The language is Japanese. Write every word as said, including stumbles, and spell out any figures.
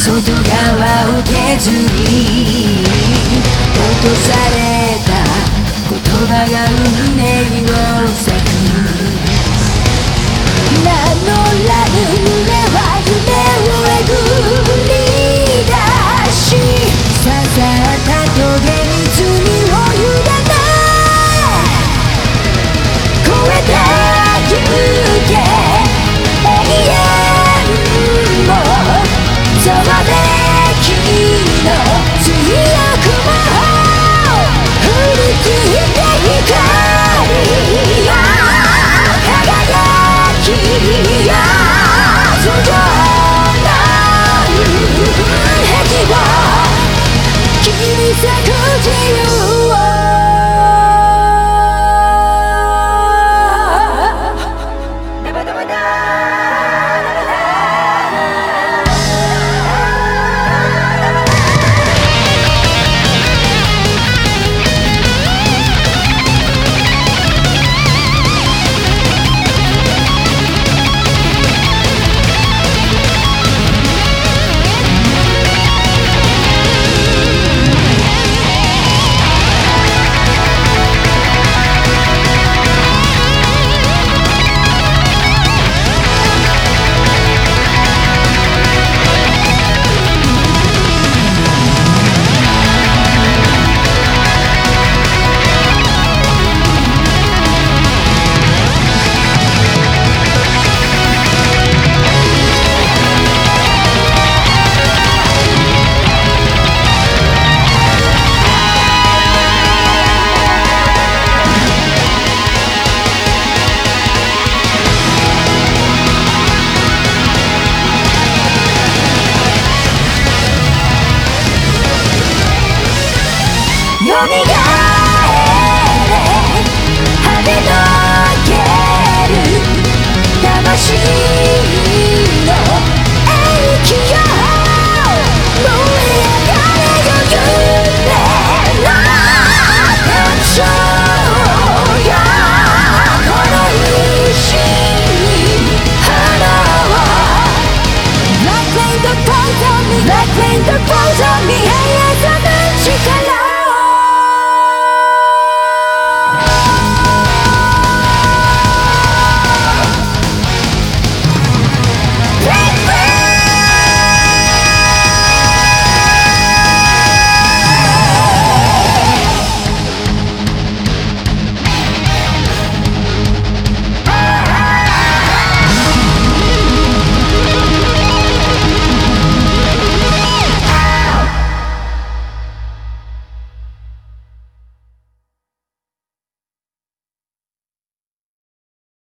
外側を削り落とされた言葉が運命を裂く。名乗らぬ胸は夢をえぐり出し、刺さった棘に罪を委ね越えてゆけ永遠もそのべきの強くも振り切って光や輝きや頭上なる壁を切り裂く自由をよみがえれ跳ねのける魂の永久燃え上がれよ夢の感情やこの石に花を Black rain that falls on me Black rain that falls on me